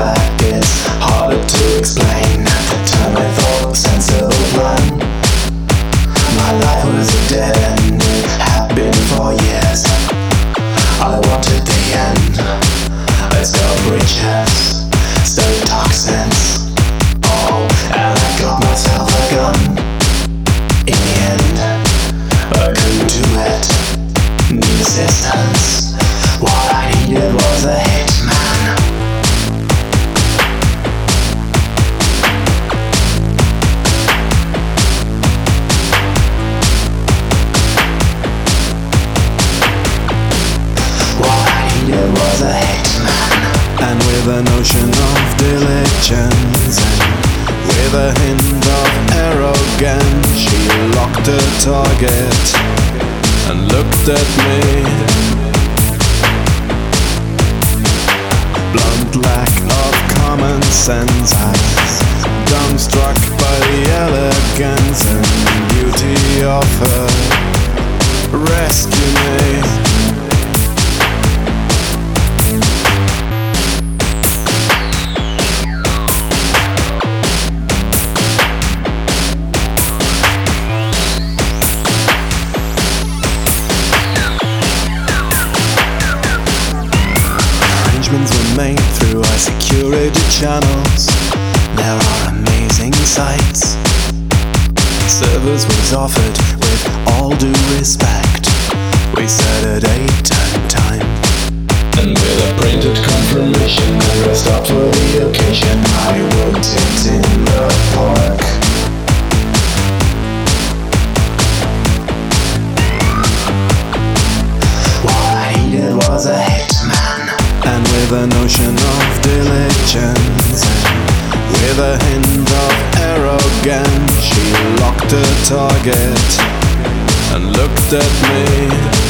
black, it's harder to explain. At the time I thought sensible plan. My life was a dead end, it had been for years. I wanted the end. Let's go bridges, stone toxins. Oh, and I got myself a gun. In the end, I couldn't do it. Need assistance. What I needed was a hitman. What I needed was a hitman. And with a notion of diligence and with a hint of arrogance, she locked her target and looked at me. Blunt lack of common sense, I was dumbstruck by the elegance and beauty of her. Rescue me. Were made through our security channels. There are amazing sights. Service was offered with all due respect. We set a date and time, and with a printed confirmation I dressed up for the occasion. I wrote it in the park. What I needed was a hitman. And with a notion of diligence and with a hint of arrogance, she locked her target and looked at me.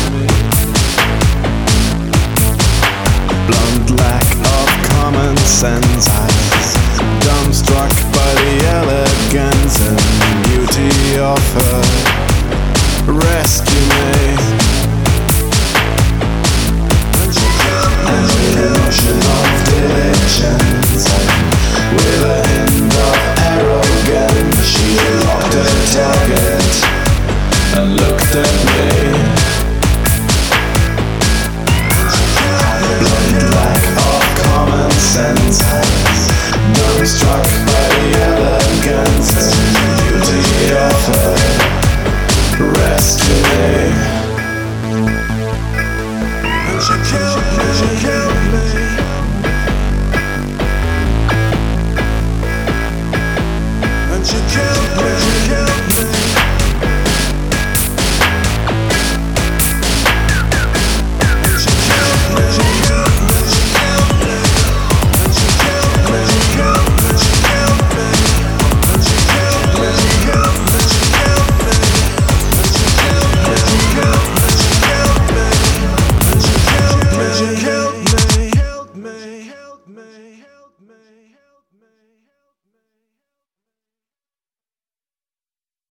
Blunt lack of common sense, I was dumbstruck by the elegance and beauty of her. Rescue me. And with a notion of diligence and with a hint of arrogance, she locked her target and looked at me. Blunt lack of common sense, I was dumbstruck by the elegance and